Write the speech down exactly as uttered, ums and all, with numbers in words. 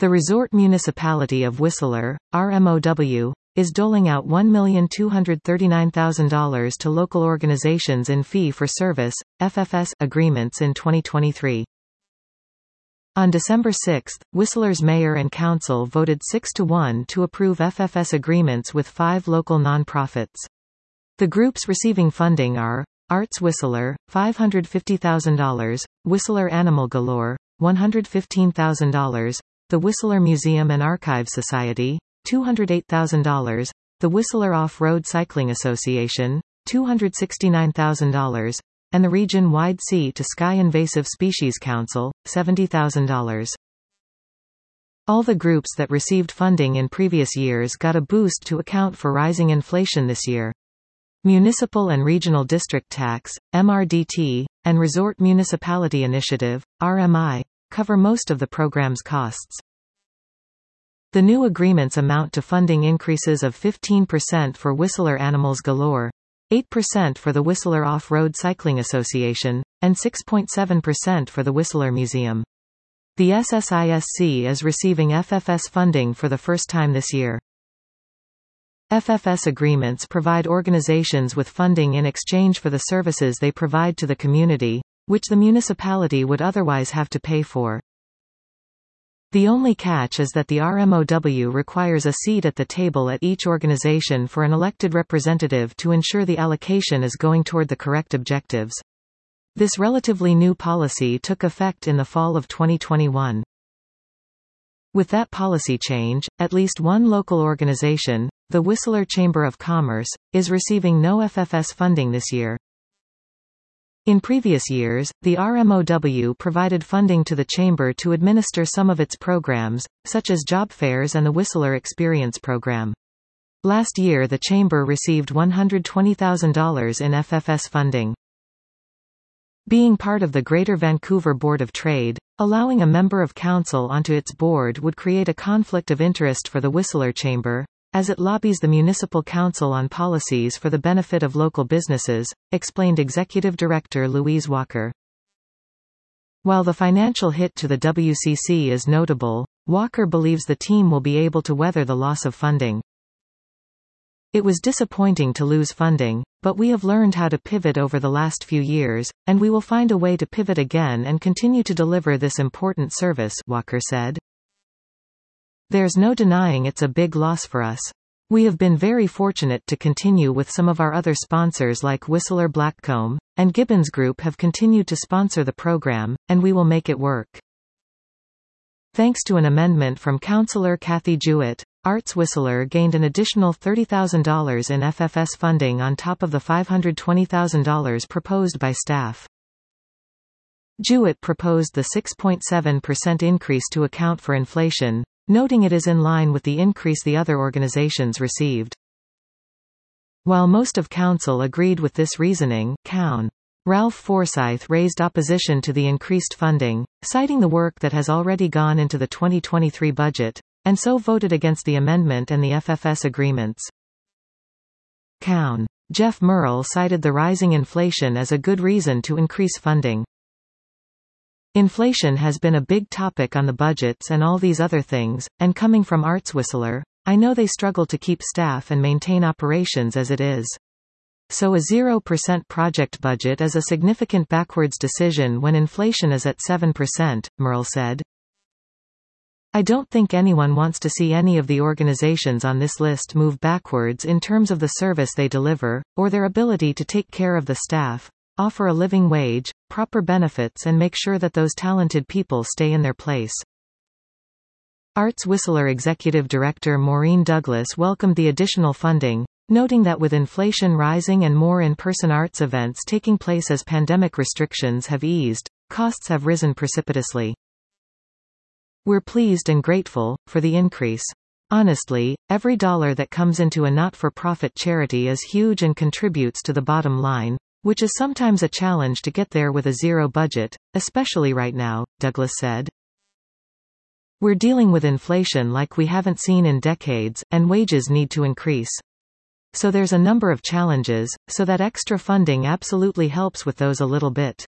The Resort Municipality of Whistler, R M O W, is doling out one million two hundred thirty-nine thousand dollars to local organizations in fee-for-service, F F S, agreements in twenty twenty-three. On December sixth, Whistler's mayor and council voted six to one to approve F F S agreements with five local nonprofits. The groups receiving funding are Arts Whistler, five hundred fifty thousand dollars, Whistler Animal Galore, one hundred fifteen thousand dollars, the Whistler Museum and Archive Society, two hundred eight thousand dollars, the Whistler Off-Road Cycling Association, two hundred sixty-nine thousand dollars, and the Region-Wide Sea to Sky Invasive Species Council, seventy thousand dollars. All the groups that received funding in previous years got a boost to account for rising inflation this year. Municipal and Regional District Tax, M R D T, and Resort Municipality Initiative, R M I, cover most of the program's costs. The new agreements amount to funding increases of fifteen percent for Whistler Animals Galore, eight percent for the Whistler Off-Road Cycling Association, and six point seven percent for the Whistler Museum. The S S I S C is receiving F F S funding for the first time this year. F F S agreements provide organizations with funding in exchange for the services they provide to the community, which the municipality would otherwise have to pay for. The only catch is that the R M O W requires a seat at the table at each organization for an elected representative to ensure the allocation is going toward the correct objectives. This relatively new policy took effect in the fall of twenty twenty-one. With that policy change, at least one local organization, the Whistler Chamber of Commerce, is receiving no F F S funding this year. In previous years, the R M O W provided funding to the Chamber to administer some of its programs, such as job fairs and the Whistler Experience program. Last year the Chamber received one hundred twenty thousand dollars in F F S funding. Being part of the Greater Vancouver Board of Trade, allowing a member of council onto its board would create a conflict of interest for the Whistler Chamber, as it lobbies the Municipal Council on policies for the benefit of local businesses, explained Executive Director Louise Walker. While the financial hit to the W C C is notable, Walker believes the team will be able to weather the loss of funding. It was disappointing to lose funding, but we have learned how to pivot over the last few years, and we will find a way to pivot again and continue to deliver this important service, Walker said. There's no denying it's a big loss for us. We have been very fortunate to continue with some of our other sponsors like Whistler Blackcomb, and Gibbons Group have continued to sponsor the program, and we will make it work. Thanks to an amendment from Councillor Kathy Jewett, Arts Whistler gained an additional thirty thousand dollars in F F S funding on top of the five hundred twenty thousand dollars proposed by staff. Jewett proposed the six point seven percent increase to account for inflation, noting it is in line with the increase the other organizations received. While most of council agreed with this reasoning, Coun. Ralph Forsyth raised opposition to the increased funding, citing the work that has already gone into the twenty twenty-three budget, and so voted against the amendment and the F F S agreements. Coun. Jeff Merle cited the rising inflation as a good reason to increase funding. Inflation has been a big topic on the budgets and all these other things, and coming from Arts Whistler, I know they struggle to keep staff and maintain operations as it is. So a zero percent project budget is a significant backwards decision when inflation is at seven percent, Merle said. I don't think anyone wants to see any of the organizations on this list move backwards in terms of the service they deliver, or their ability to take care of the staff, offer a living wage, proper benefits and make sure that those talented people stay in their place. Arts Whistler Executive Director Maureen Douglas welcomed the additional funding, noting that with inflation rising and more in-person arts events taking place as pandemic restrictions have eased, costs have risen precipitously. We're pleased and grateful for the increase. Honestly, every dollar that comes into a not-for-profit charity is huge and contributes to the bottom line, which is sometimes a challenge to get there with a zero budget, especially right now, Douglas said. We're dealing with inflation like we haven't seen in decades, and wages need to increase. So there's a number of challenges, so that extra funding absolutely helps with those a little bit.